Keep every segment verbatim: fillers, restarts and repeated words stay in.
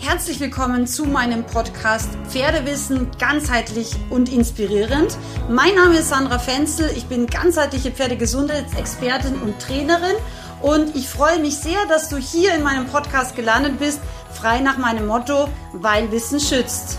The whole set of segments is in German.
Herzlich willkommen zu meinem Podcast Pferdewissen ganzheitlich und inspirierend. Mein Name ist Sandra Fenzel, ich bin ganzheitliche Pferdegesundheitsexpertin und Trainerin und ich freue mich sehr, dass du hier in meinem Podcast gelandet bist, frei nach meinem Motto, weil Wissen schützt.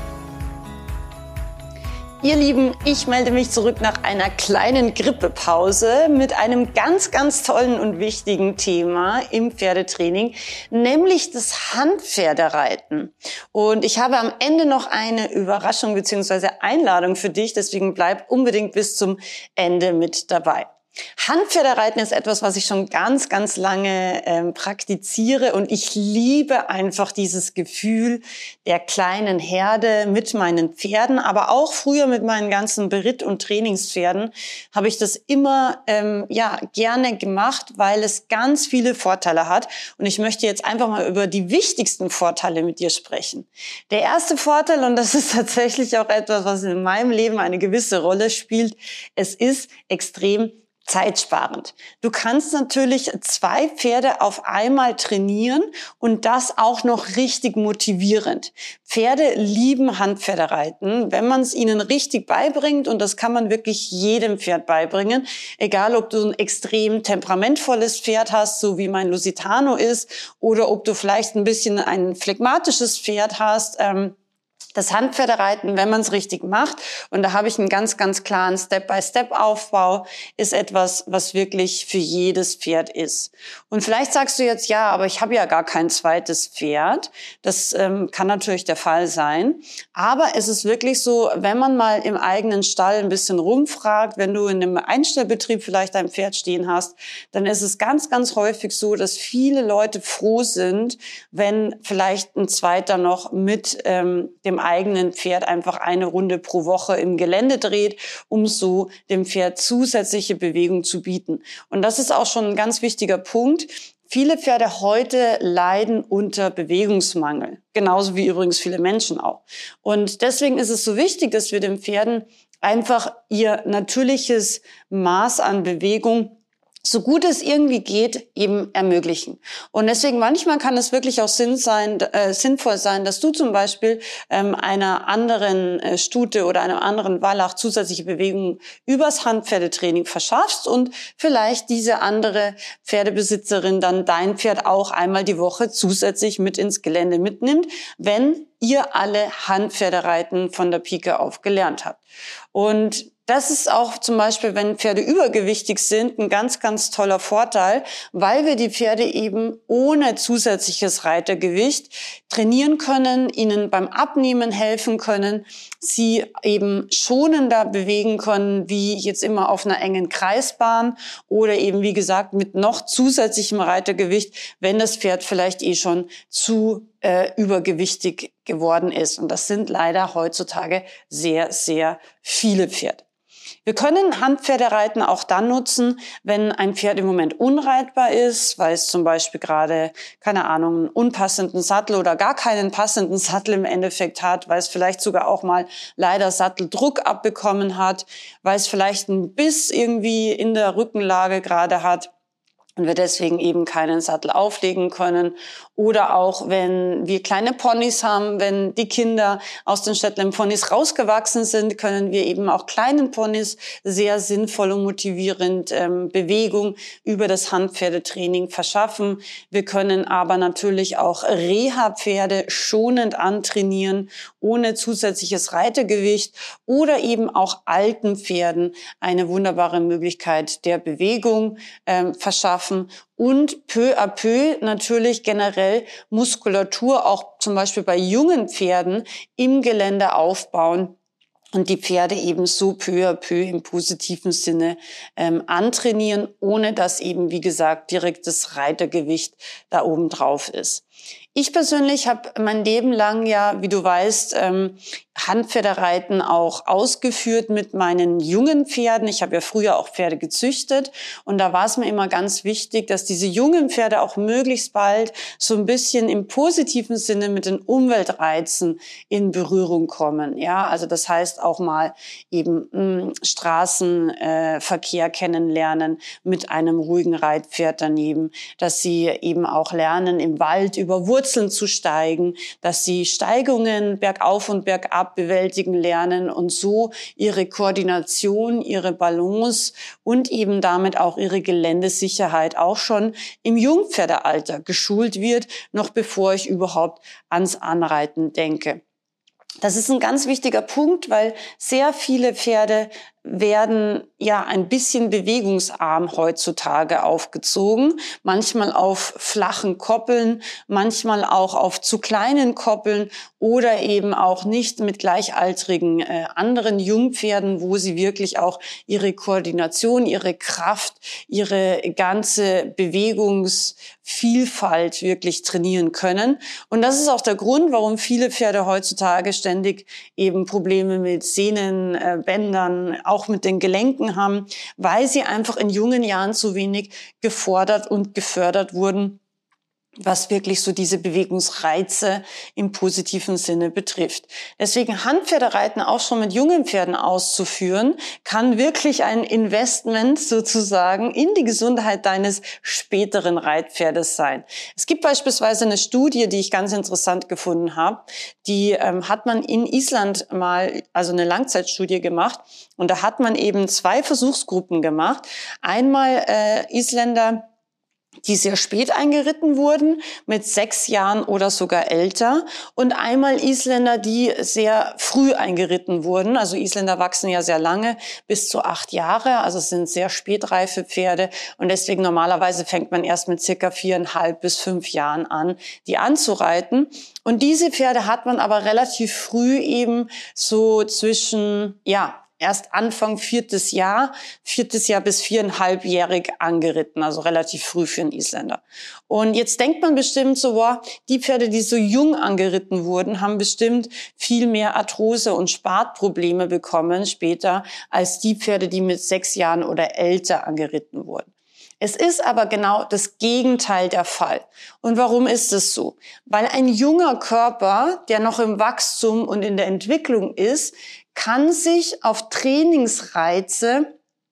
Ihr Lieben, ich melde mich zurück nach einer kleinen Grippepause mit einem ganz, ganz tollen und wichtigen Thema im Pferdetraining, nämlich das Handpferdereiten. Und ich habe am Ende noch eine Überraschung bzw. Einladung für dich, deswegen bleib unbedingt bis zum Ende mit dabei. Handpferdereiten ist etwas, was ich schon ganz, ganz lange ähm, praktiziere und ich liebe einfach dieses Gefühl der kleinen Herde mit meinen Pferden, aber auch früher mit meinen ganzen Beritt- und Trainingspferden habe ich das immer ähm, ja gerne gemacht, weil es ganz viele Vorteile hat und ich möchte jetzt einfach mal über die wichtigsten Vorteile mit dir sprechen. Der erste Vorteil, und das ist tatsächlich auch etwas, was in meinem Leben eine gewisse Rolle spielt, es ist extrem zeitsparend. Du kannst natürlich zwei Pferde auf einmal trainieren und das auch noch richtig motivierend. Pferde lieben Handpferdereiten, wenn man es ihnen richtig beibringt und das kann man wirklich jedem Pferd beibringen. Egal, ob du ein extrem temperamentvolles Pferd hast, so wie mein Lusitano ist, oder ob du vielleicht ein bisschen ein phlegmatisches Pferd hast. Ähm, Das Handpferdereiten, wenn man es richtig macht, und da habe ich einen ganz, ganz klaren Step-by-Step-Aufbau, ist etwas, was wirklich für jedes Pferd ist. Und vielleicht sagst du jetzt, ja, aber ich habe ja gar kein zweites Pferd. Das ähm, kann natürlich der Fall sein. Aber es ist wirklich so, wenn man mal im eigenen Stall ein bisschen rumfragt, wenn du in einem Einstellbetrieb vielleicht ein Pferd stehen hast, dann ist es ganz, ganz häufig so, dass viele Leute froh sind, wenn vielleicht ein zweiter noch mit ähm, dem eigenen Pferd einfach eine Runde pro Woche im Gelände dreht, um so dem Pferd zusätzliche Bewegung zu bieten. Und das ist auch schon ein ganz wichtiger Punkt. Viele Pferde heute leiden unter Bewegungsmangel, genauso wie übrigens viele Menschen auch. Und deswegen ist es so wichtig, dass wir den Pferden einfach ihr natürliches Maß an Bewegung so gut es irgendwie geht, eben ermöglichen. Und deswegen manchmal kann es wirklich auch Sinn sein, äh, sinnvoll sein, dass du zum Beispiel ähm, einer anderen äh, Stute oder einem anderen Wallach zusätzliche Bewegung übers Handpferdetraining verschaffst und vielleicht diese andere Pferdebesitzerin dann dein Pferd auch einmal die Woche zusätzlich mit ins Gelände mitnimmt, wenn ihr alle Handpferdereiten von der Pike auf gelernt habt. Und das ist auch zum Beispiel, wenn Pferde übergewichtig sind, ein ganz, ganz toller Vorteil, weil wir die Pferde eben ohne zusätzliches Reitergewicht trainieren können, ihnen beim Abnehmen helfen können, sie eben schonender bewegen können, wie jetzt immer auf einer engen Kreisbahn oder eben, wie gesagt, mit noch zusätzlichem Reitergewicht, wenn das Pferd vielleicht eh schon zu äh, übergewichtig geworden ist. Und das sind leider heutzutage sehr, sehr viele Pferde. Wir können Handpferdereiten auch dann nutzen, wenn ein Pferd im Moment unreitbar ist, weil es zum Beispiel gerade, keine Ahnung, einen unpassenden Sattel oder gar keinen passenden Sattel im Endeffekt hat, weil es vielleicht sogar auch mal leider Satteldruck abbekommen hat, weil es vielleicht einen Biss irgendwie in der Rückenlage gerade hat und wir deswegen eben keinen Sattel auflegen können. Oder auch, wenn wir kleine Ponys haben, wenn die Kinder aus den Shetland Ponys rausgewachsen sind, können wir eben auch kleinen Ponys sehr sinnvoll und motivierend ähm, Bewegung über das Handpferdetraining verschaffen. Wir können aber natürlich auch Reha-Pferde schonend antrainieren, ohne zusätzliches Reitergewicht oder eben auch alten Pferden eine wunderbare Möglichkeit der Bewegung ähm, verschaffen. Und peu à peu natürlich generell Muskulatur auch zum Beispiel bei jungen Pferden im Gelände aufbauen und die Pferde eben so peu à peu im positiven Sinne ähm, antrainieren, ohne dass eben, wie gesagt, direktes Reitergewicht da oben drauf ist. Ich persönlich habe mein Leben lang ja, wie du weißt, ähm, Handpferdereiten auch ausgeführt mit meinen jungen Pferden. Ich habe ja früher auch Pferde gezüchtet und da war es mir immer ganz wichtig, dass diese jungen Pferde auch möglichst bald so ein bisschen im positiven Sinne mit den Umweltreizen in Berührung kommen. Ja, also das heißt auch mal eben mh, Straßenverkehr äh, kennenlernen mit einem ruhigen Reitpferd daneben, dass sie eben auch lernen, im Wald über über Wurzeln zu steigen, dass sie Steigungen bergauf und bergab bewältigen lernen und so ihre Koordination, ihre Balance und eben damit auch ihre Geländesicherheit auch schon im Jungpferdealter geschult wird, noch bevor ich überhaupt ans Anreiten denke. Das ist ein ganz wichtiger Punkt, weil sehr viele Pferde werden ja ein bisschen bewegungsarm heutzutage aufgezogen, manchmal auf flachen Koppeln, manchmal auch auf zu kleinen Koppeln oder eben auch nicht mit gleichaltrigen äh, anderen Jungpferden, wo sie wirklich auch ihre Koordination, ihre Kraft, ihre ganze Bewegungsvielfalt wirklich trainieren können. Und das ist auch der Grund, warum viele Pferde heutzutage ständig eben Probleme mit Sehnen, äh, Bändern, auch mit den Gelenken haben, weil sie einfach in jungen Jahren zu wenig gefordert und gefördert wurden, was wirklich so diese Bewegungsreize im positiven Sinne betrifft. Deswegen Handpferdereiten auch schon mit jungen Pferden auszuführen, kann wirklich ein Investment sozusagen in die Gesundheit deines späteren Reitpferdes sein. Es gibt beispielsweise eine Studie, die ich ganz interessant gefunden habe, die ähm, hat man in Island mal, also eine Langzeitstudie gemacht, und da hat man eben zwei Versuchsgruppen gemacht. Einmal äh, Isländer, die sehr spät eingeritten wurden, mit sechs Jahren oder sogar älter. Und einmal Isländer, die sehr früh eingeritten wurden. Also Isländer wachsen ja sehr lange, bis zu acht Jahre. Also es sind sehr spätreife Pferde. Und deswegen normalerweise fängt man erst mit circa viereinhalb bis fünf Jahren an, die anzureiten. Und diese Pferde hat man aber relativ früh eben so zwischen, ja, erst Anfang viertes Jahr, viertes Jahr bis viereinhalbjährig angeritten, also relativ früh für einen Isländer. Und jetzt denkt man bestimmt so, wow, die Pferde, die so jung angeritten wurden, haben bestimmt viel mehr Arthrose und Spartprobleme bekommen später als die Pferde, die mit sechs Jahren oder älter angeritten wurden. Es ist aber genau das Gegenteil der Fall. Und warum ist es so? Weil ein junger Körper, der noch im Wachstum und in der Entwicklung ist, kann sich auf Trainingsreize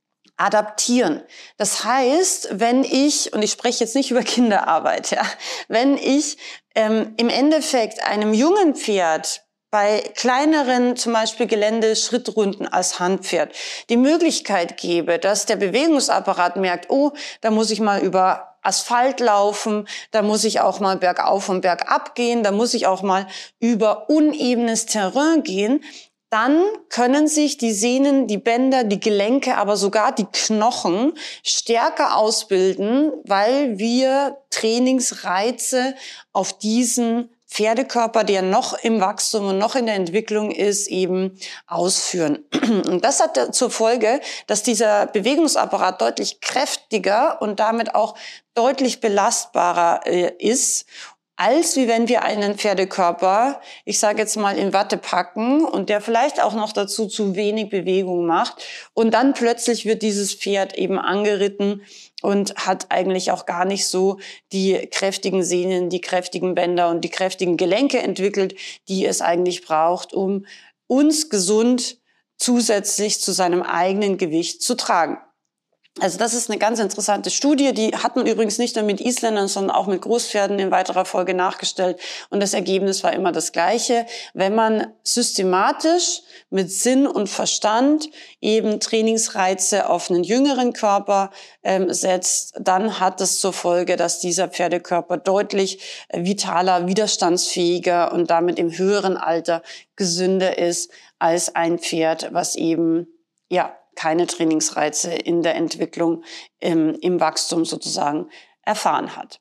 adaptieren. Das heißt, wenn ich, und ich spreche jetzt nicht über Kinderarbeit, ja, wenn ich ähm, im Endeffekt einem jungen Pferd bei kleineren, zum Beispiel Geländeschrittrunden als Handpferd, die Möglichkeit gebe, dass der Bewegungsapparat merkt, oh, da muss ich mal über Asphalt laufen, da muss ich auch mal bergauf und bergab gehen, da muss ich auch mal über unebenes Terrain gehen, dann können sich die Sehnen, die Bänder, die Gelenke, aber sogar die Knochen stärker ausbilden, weil wir Trainingsreize auf diesen Pferdekörper, der noch im Wachstum und noch in der Entwicklung ist, eben ausführen. Und das hat zur Folge, dass dieser Bewegungsapparat deutlich kräftiger und damit auch deutlich belastbarer äh, ist, als wie wenn wir einen Pferdekörper, ich sage jetzt mal, in Watte packen und der vielleicht auch noch dazu zu wenig Bewegung macht. Und dann plötzlich wird dieses Pferd eben angeritten und hat eigentlich auch gar nicht so die kräftigen Sehnen, die kräftigen Bänder und die kräftigen Gelenke entwickelt, die es eigentlich braucht, um uns gesund zusätzlich zu seinem eigenen Gewicht zu tragen. Also das ist eine ganz interessante Studie, die hat man übrigens nicht nur mit Isländern, sondern auch mit Großpferden in weiterer Folge nachgestellt. Und das Ergebnis war immer das gleiche. Wenn man systematisch mit Sinn und Verstand eben Trainingsreize auf einen jüngeren Körper ähm, setzt, dann hat es zur Folge, dass dieser Pferdekörper deutlich vitaler, widerstandsfähiger und damit im höheren Alter gesünder ist als ein Pferd, was eben, ja, keine Trainingsreize in der Entwicklung, im, im Wachstum sozusagen erfahren hat.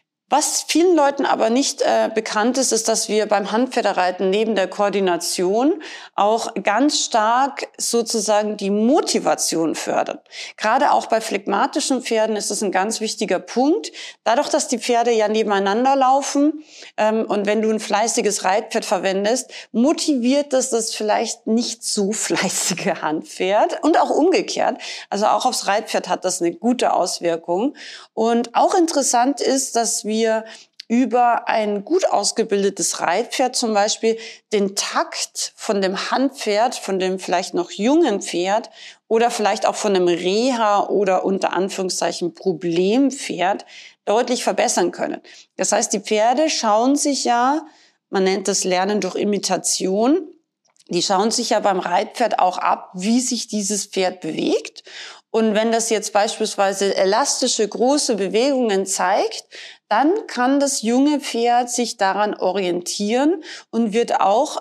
Was vielen Leuten aber nicht äh, bekannt ist, ist, dass wir beim Handpferdereiten neben der Koordination auch ganz stark sozusagen die Motivation fördern. Gerade auch bei phlegmatischen Pferden ist das ein ganz wichtiger Punkt. Dadurch, dass die Pferde ja nebeneinander laufen ähm, und wenn du ein fleißiges Reitpferd verwendest, motiviert das das vielleicht nicht so fleißige Handpferd und auch umgekehrt. Also auch aufs Reitpferd hat das eine gute Auswirkung. Und auch interessant ist, dass wir Wir über ein gut ausgebildetes Reitpferd zum Beispiel den Takt von dem Handpferd, von dem vielleicht noch jungen Pferd oder vielleicht auch von einem Reha oder unter Anführungszeichen Problempferd deutlich verbessern können. Das heißt, die Pferde schauen sich ja, man nennt das Lernen durch Imitation, die schauen sich ja beim Reitpferd auch ab, wie sich dieses Pferd bewegt. Und wenn das jetzt beispielsweise elastische, große Bewegungen zeigt, dann kann das junge Pferd sich daran orientieren und wird auch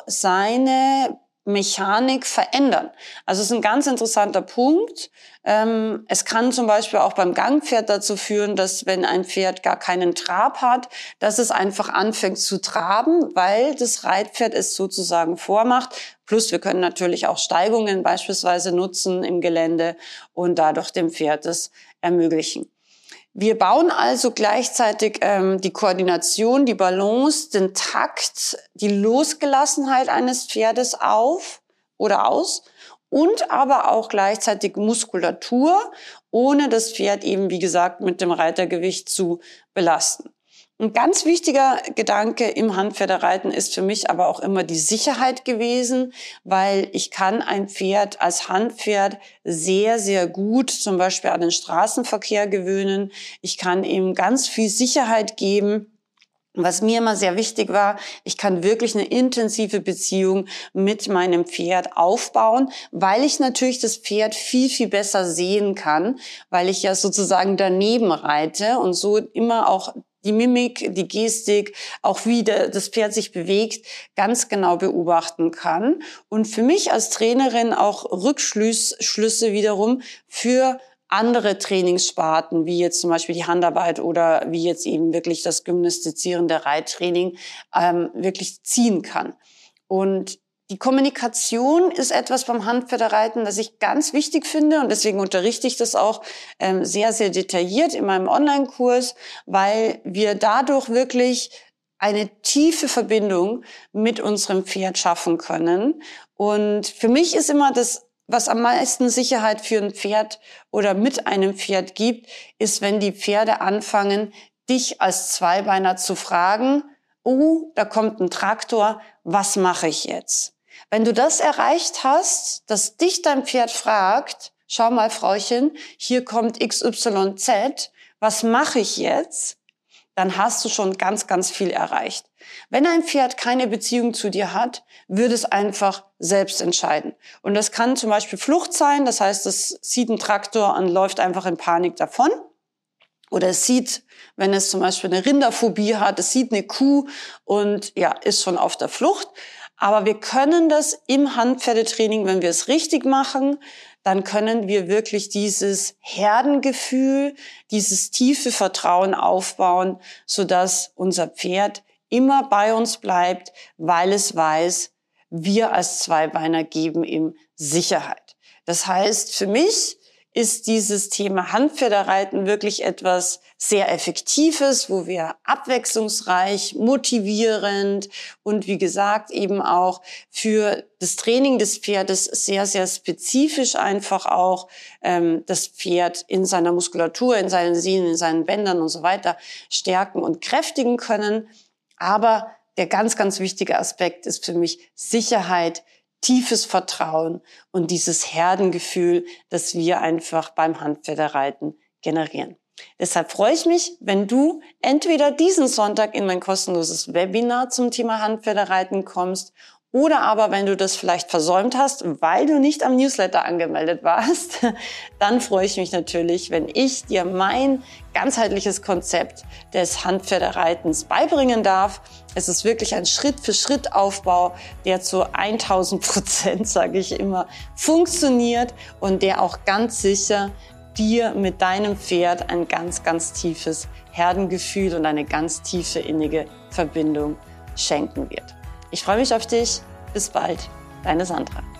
seine Mechanik verändern. Also es ist ein ganz interessanter Punkt. Ähm, es kann zum Beispiel auch beim Gangpferd dazu führen, dass wenn ein Pferd gar keinen Trab hat, dass es einfach anfängt zu traben, weil das Reitpferd es sozusagen vormacht. Plus wir können natürlich auch Steigungen beispielsweise nutzen im Gelände und dadurch dem Pferd das ermöglichen. Wir bauen also gleichzeitig ähm, die Koordination, die Balance, den Takt, die Losgelassenheit eines Pferdes auf oder aus und aber auch gleichzeitig Muskulatur, ohne das Pferd eben, wie gesagt, mit dem Reitergewicht zu belasten. Ein ganz wichtiger Gedanke im Handpferdereiten ist für mich aber auch immer die Sicherheit gewesen, weil ich kann ein Pferd als Handpferd sehr, sehr gut zum Beispiel an den Straßenverkehr gewöhnen. Ich kann ihm ganz viel Sicherheit geben. Was mir immer sehr wichtig war, ich kann wirklich eine intensive Beziehung mit meinem Pferd aufbauen, weil ich natürlich das Pferd viel, viel besser sehen kann, weil ich ja sozusagen daneben reite und so immer auch die Mimik, die Gestik, auch wie der, das Pferd sich bewegt, ganz genau beobachten kann. Und für mich als Trainerin auch Rückschlüsse wiederum für andere Trainingssparten, wie jetzt zum Beispiel die Handarbeit oder wie jetzt eben wirklich das gymnastizierende Reittraining, ähm, wirklich ziehen kann. Und die Kommunikation ist etwas beim Handpferdereiten, das ich ganz wichtig finde und deswegen unterrichte ich das auch ähm, sehr, sehr detailliert in meinem Online-Kurs, weil wir dadurch wirklich eine tiefe Verbindung mit unserem Pferd schaffen können. Und für mich ist immer das, was am meisten Sicherheit für ein Pferd oder mit einem Pferd gibt, ist, wenn die Pferde anfangen, dich als Zweibeiner zu fragen, oh, da kommt ein Traktor, was mache ich jetzt? Wenn du das erreicht hast, dass dich dein Pferd fragt, schau mal, Frauchen, hier kommt X Y Z, was mache ich jetzt? Dann hast du schon ganz, ganz viel erreicht. Wenn ein Pferd keine Beziehung zu dir hat, wird es einfach selbst entscheiden. Und das kann zum Beispiel Flucht sein, das heißt, es sieht einen Traktor und läuft einfach in Panik davon. Oder es sieht, wenn es zum Beispiel eine Rinderphobie hat, es sieht eine Kuh und ja, ist schon auf der Flucht. Aber wir können das im Handpferdetraining, wenn wir es richtig machen, dann können wir wirklich dieses Herdengefühl, dieses tiefe Vertrauen aufbauen, sodass unser Pferd immer bei uns bleibt, weil es weiß, wir als Zweibeiner geben ihm Sicherheit. Das heißt, für mich ist dieses Thema Handpferdereiten wirklich etwas sehr Effektives, wo wir abwechslungsreich, motivierend und wie gesagt eben auch für das Training des Pferdes sehr, sehr spezifisch einfach auch ähm, das Pferd in seiner Muskulatur, in seinen Sehnen, in seinen Bändern und so weiter stärken und kräftigen können. Aber der ganz, ganz wichtige Aspekt ist für mich Sicherheit, tiefes Vertrauen und dieses Herdengefühl, das wir einfach beim Handpferdereiten generieren. Deshalb freue ich mich, wenn du entweder diesen Sonntag in mein kostenloses Webinar zum Thema Handpferdereiten kommst oder aber, wenn du das vielleicht versäumt hast, weil du nicht am Newsletter angemeldet warst, dann freue ich mich natürlich, wenn ich dir mein ganzheitliches Konzept des Handpferdereitens beibringen darf. Es ist wirklich ein Schritt-für-Schritt-Aufbau, der zu tausend Prozent, sage ich immer, funktioniert und der auch ganz sicher dir mit deinem Pferd ein ganz, ganz tiefes Herdengefühl und eine ganz tiefe innige Verbindung schenken wird. Ich freue mich auf dich. Bis bald. Deine Sandra.